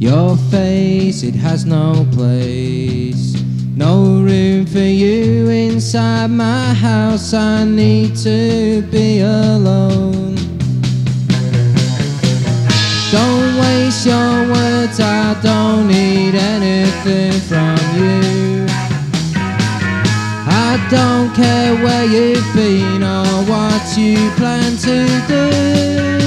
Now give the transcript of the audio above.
Your face, it has no place. No room for you inside my house. I need to be alone. Don't waste your words, I don't need anything from you. I don't care where you've been or what you plan to do.